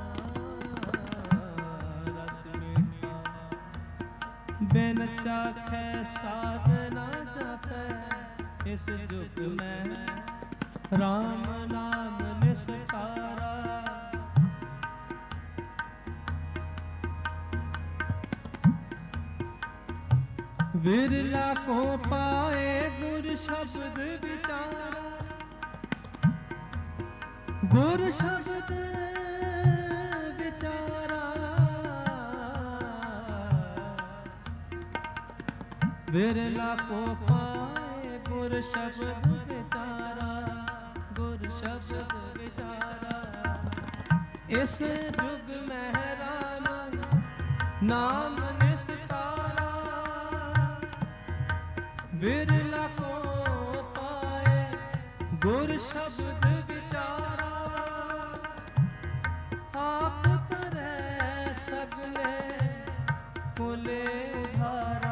S1: ਰਸ ਮੀਠਾ, ਬਿਨ ਚਾਖੈ ਸਾਧ ਨ ਜਾਪੈ, ਇਸ ਜੁਗ ਮੈਂ ਰਾਮ ਨਾਮ ਨਿਸਤਾਰਾ, ਵਿਰਲਾ ਕੋ ਪਾਏ ਗੁਰ ਸ਼ਬਦ ਵਿਚਾਰਾ, ਗੁਰ ਸ਼ਬਦ ਵਿਚਾਰਾ, ਵਿਰਲਾ ਕੋ ਪਾਏ ਗੁਰ ਸ਼ਬਦ ਵਿਚਾਰਾ, ਗੁਰ ਸ਼ਬਦ ਵਿਚਾਰਾ। ਇਸ ਜੁਗ ਮਹਿ ਰਾਮ ਨਾਮ ਨਿਸਤਾਰਾ, ਵਿਰਲਾ ਕੋ ਪਾਏ ਗੁਰ ਸ਼ਬਦ ਵਿਚਾਰਾ, ਆਪ ਤਰੈ ਸਗਲੇ ਖੁਲੇ ਧਾਰਾ,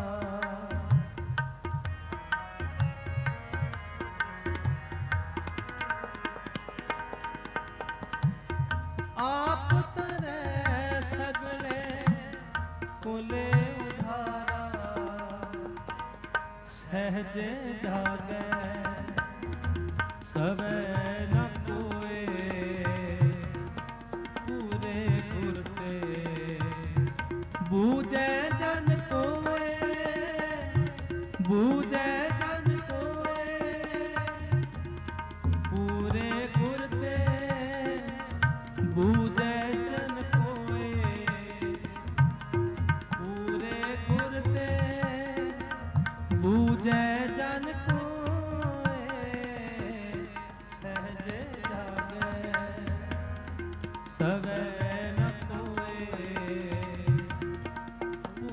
S1: ਆਪ ਤਰੈ ਸਗਲੇ ਖੁਲੇ ਧਾਰਾ, ਸਹਜੇ ਜਾਗੈ ਸਵੈ ਨ ਕੋਇ, ਪੂਰੇ ਗੁਰ ਤੇ ਬੂਝੈ ਜਨ ਕੋਇ, ਬੂਝੈ ਜਨ ਕੋਇ, ਪੂਰੇ ਗੁਰ ਤੇ ਬੂਝੈ ਜਨ ਕੋਇ, ਪੂਰੇ ਗੁਰ ਤੇ ਬੂਝੈ ਜਨ ਕੋਇ, ਸਹਜੇ ਜਾਗੈ ਸਵੈ ਨ ਕੋਇ,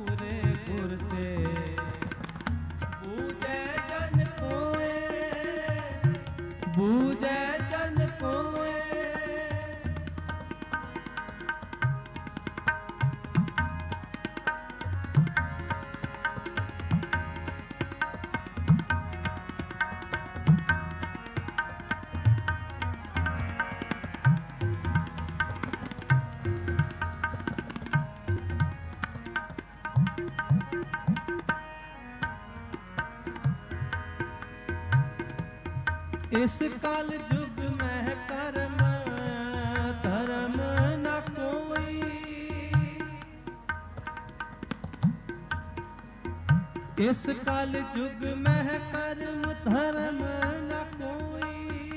S1: ਇਸ ਕਲ ਜੁਗ ਮਹਿ ਕਰਮ ਧਰਮ ਨ ਕੋਈ। ਇਸ ਕਲ ਜੁਗ ਮਹਿ ਕਰਮ ਧਰਮ ਨ ਕੋਈ।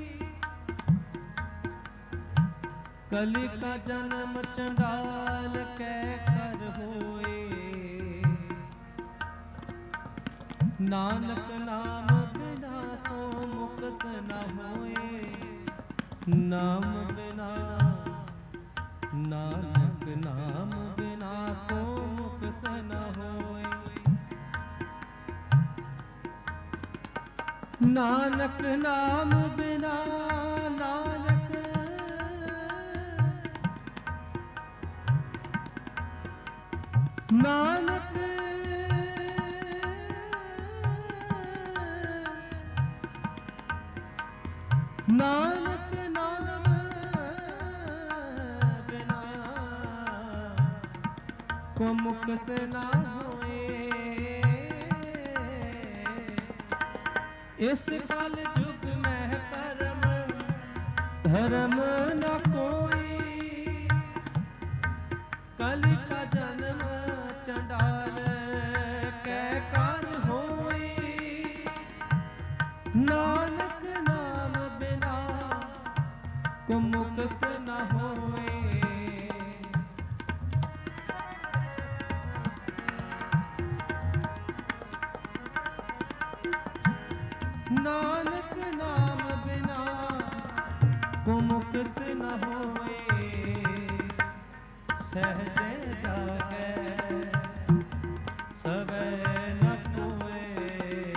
S1: ਕਲੀ ਕਾ ਜਨਮ ਚੰਡਾਲ ਕੈ ਕਰ ਹੋਏ। ਨਾਨਕ ਨਾਮ ਬਿਨਾ ਤੋ ਮੁਕਤ ਨ ਹੋਏ। ਨਾਮ ਬਿਨਾ, ਨਾਨਕ ਨਾਮ ਬਿਨਾ ਤੋ ਮੁਕਤ ਨ ਹੋਏ। ਨਾਨਕ ਨਾਮ ਬਿਨਾ, ਨਾਨਕ ਨਾਨਕ ਨਾਨਕ ਨਾਮ ਬਿਨਾ ਕੋ ਮੁਕਤ ਨਾ ਹੋਏ। ਇਸ ਕਲ ਜੁਗ ਮਹਿ ਕਰਮ ਧਰਮ ਨ ਕੋਈ। ਕਲਿ ਕਾ ਜਨਮ ਚੰਡਾਲ ਕੈ ਕਰ ਹੋਈ। ਨਾਨਕ ਨਾਮ ਬਿਨਾ ਕੋ ਮੁਕਤ ਨ ਹੋਏ। ਨਾਨਕ ਨਾਮ ਬਿਨਾ ਕੋ ਮੁਕਤ ਨ ਹੋਏ। ਸਹਿਜੇ ਜਾਗੈ ਸਵੈ ਨ ਕੋਇ।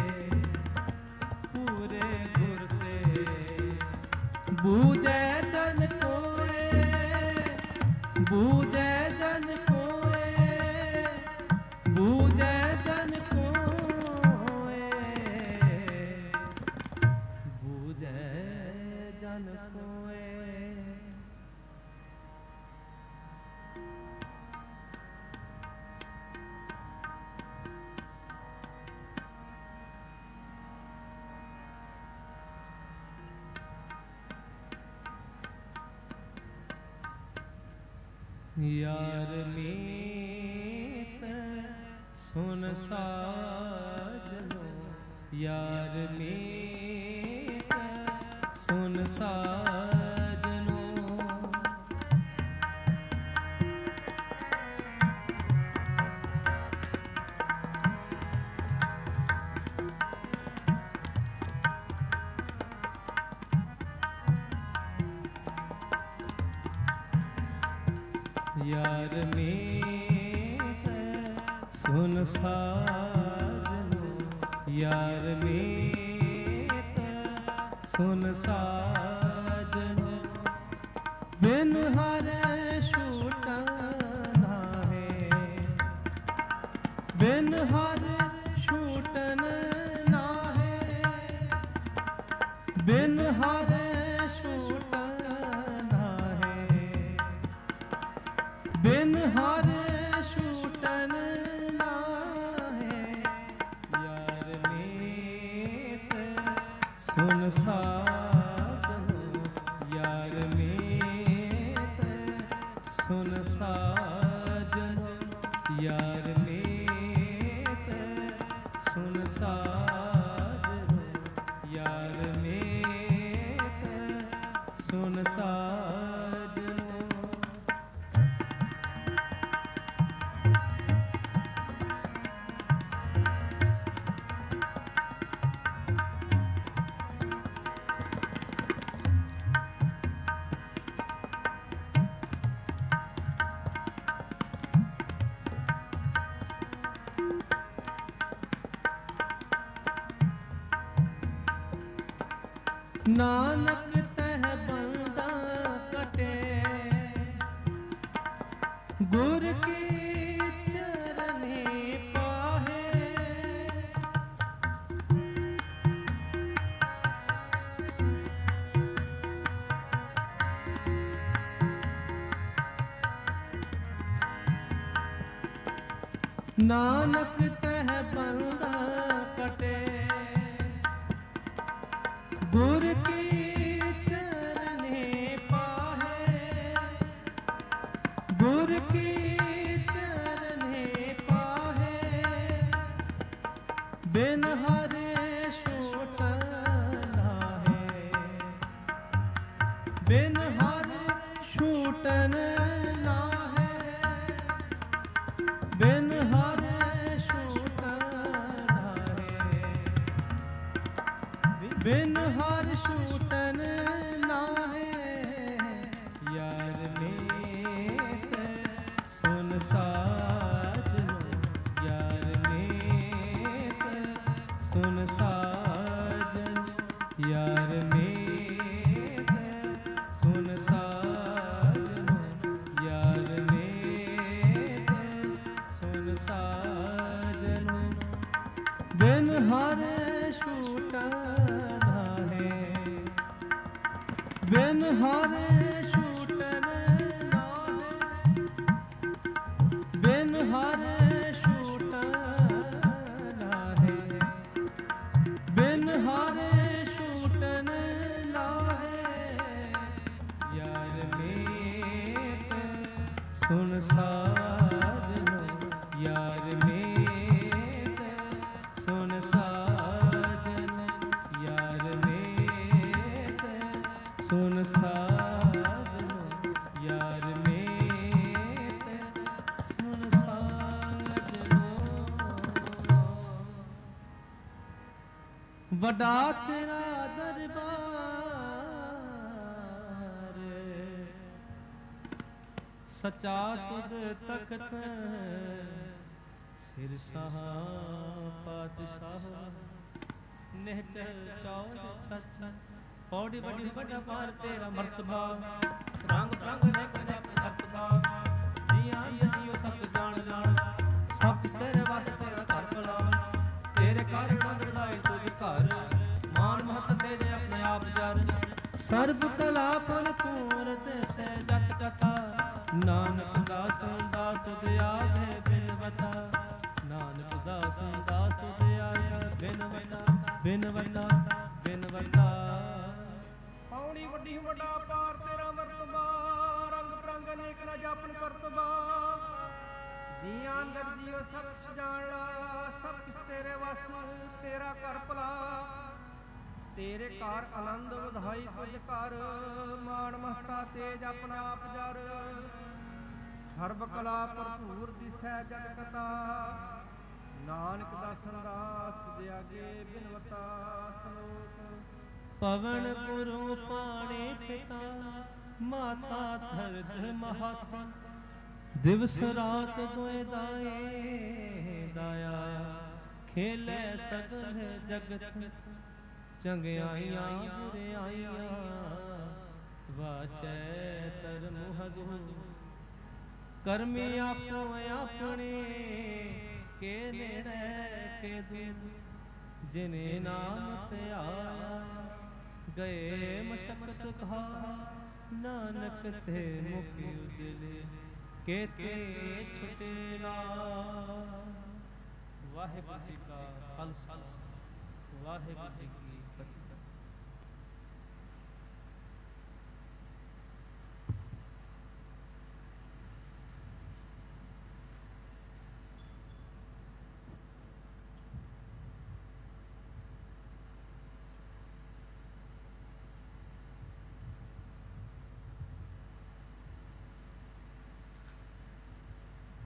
S1: ਪੂਰੇ ਗੁਰ ਤੇ ਬੂਝੈ ਜਨ ਕੋਇ। ਬੂਝੈ ਜਨ ਕੋਇ। ਬੂਝੈ ਜਨ ਕੋਇ। ਬੂਝੈ ਜਨ ਕੋਇ। ਯਾਰ ਮੀਤ ਸੁਨ ਸਾਜਨੋ। ਯਾਰ ਮੀਤ ਸੁਨ ਸਾਜਨੋ। ਯਾਰ ਮੀਤ ਸੁਨ ਸਾਜਨੋ। ਯਾਰ ਮੀਤ ਸੁਨ ਸਾਜਨੋ। ਬਿਨ ਹਰ ਛੂਟਾ ਨਾਹੀ। ਬਿਨ ਹਰ ਛੂਟਨ ਨਾਹੀ। ਬਿਨ ਹਰ ਬਿਨ ਹਰ ਛੂਟਨ ਨਾਹੀ। ਯਾਰ ਮੀਤ ਸੁਨ ਸਾਜਨੋ। ਯਾਰ ਮੀਤ ਸੁਨ ਸਾਜਨੋ। ਯਾਰ ਮੀਤ ਸੁਨ ਸਾਜਨੋ। ਯਾਰ ਮੀਤ ਸੁਨ ਸਾਜਨੋ। ਨਾਨਕ ਤਹ ਬੰਦਾ ਕਟੇ। ਗੁਰ ਕੀ ਚਰਨੀ ਪਾਹੇ। ਨਾਨਕ ਤਹ ਬੰਦਾ ਕਟੇ। गुर की चरने पाहे, गुर की चरने पाहे, बिन हरे छूट नाहे, बिन हरे छूटन नाहे, बिन हरे बिन हर छूटन नाहे, यार मीत सुन साजनो, यार मीत सुन साजन, यार मीत सुन साजनो, यार मीत सुन साजनो, बिन हर छूटन बिन हरे छूटन नाहे, बिन हरे छूटन नाहे, बिन हरे छूटन नाहे, यार मीत सुन साजनो, यार मीत सुन साजन, यार मीत सुन साजनो, यार मीत सुन साजनो। वड्डा तेरा दरबार, सच्चा तुद तख्त, सिर शाह पातशाह, निहचल चौड़ छछ, पौड़ी बड़ी बड़ा पार तेरा मर्तबा, रंग रंग रंग जप जपदा, जियां जियो सब जान जान, सब तेरे वास तेरा घर भला, तेरे घर बंदरदाई तुझ घर, मान महत तेरे अपने आप जर, सर्ब कला फल पूरत से जत कथा, नानक दास दास तुझ आगे बिनवता, नानक दास दास तुझ आगे बिनवता, बिनवता बिनवता।
S2: ਪੌੜੀ ਵੱਡੀ ਵੱਡਾ ਪਾਰ ਤੇਰਾ ਮਰਤਬਾ, ਰੰਗ ਬਰੰਗ ਅਨੇਕ ਨਾ ਜਾਪਨ ਕਰਤਬਾ, ਜੀਆਂ ਅੰਦਰ ਜੀਓ ਸਭ ਸਜਾਣ ਲਾ, ਸਭ ਕਿਸ ਤੇਰੇ ਵਸ ਤੇਰਾ ਘਰ ਭਲਾ, ਤੇਰੇ ਘਰ ਆਨੰਦ ਵਧਾਈ ਤੁਝ ਘਰ, ਮਾਣ ਮਹਤਾ ਤੇਜ ਆਪਣਾ ਆਪ ਜਰ, ਸਰਬ ਕਲਾ ਭਰਪੂਰ ਦਿਸੈ ਜਗ ਕਤਾ, ਨਾਨਕ ਦਾਸਨ ਦਾਸ ਤੁਧ ਆਗੇ ਬਿਨਵਤਾ। ਸਲੋਕ
S1: पवन गुरु पाणी पिता, माता धरत महत, दिवस रात दोए दाए, दाया खेले सगल जगत, चंगियाइयां बुरियाइयां, वाचै धर्म हदू, करमी आपो अपने, के नेड़े के दूर, जिने नाम ते आया, गए मशक्कत कहा, नानक ते मुख उजले, केते छुटे ना। वाहिगुरू जी का खालसा, वाहिगुरू जी